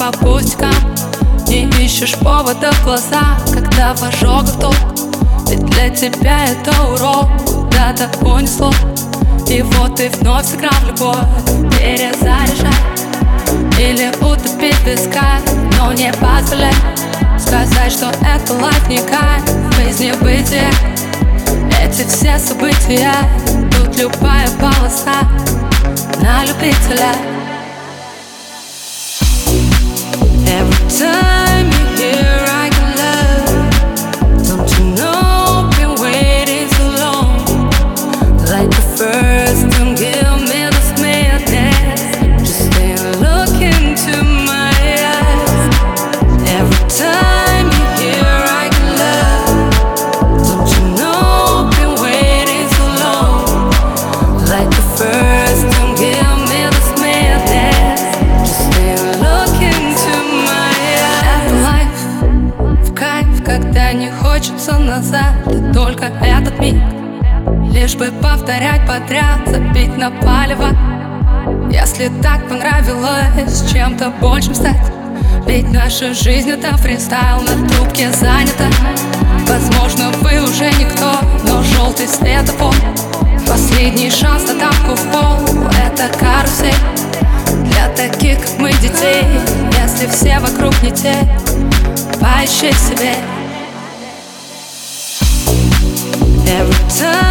по пустякам. Не ищешь повода в глаза, когда в ожогах толк. Ведь для тебя это урок, куда-то унесло. И вот ты вновь сыграл в любовь, перезаряжай или утопить в песках. Но не позволяй сказать, что это лайф не кайф, жизнь бытие. Эти все события, тут любая полоса на любителя. Every time you hear I can love, don't you know, been waiting so long. Like the first, don't give me this madness, just stay and look into my eyes. Every time you hear I can love, don't you know, been waiting so long. Like the first, don't give me this madness, just stay and look into my eyes. Это лайф, в кайф, когда не хочется назад, и только этот миг. Лишь бы повторять подряд, забить на палево. Если так понравилось чем-то большим стать, ведь наша жизнь это фристайл, на трубке занята. Возможно, вы уже никто, но желтый светофор, последний шанс на тапку в пол. Это карусель для таких, как мы, детей. Если все вокруг не те, поищи себе. Every time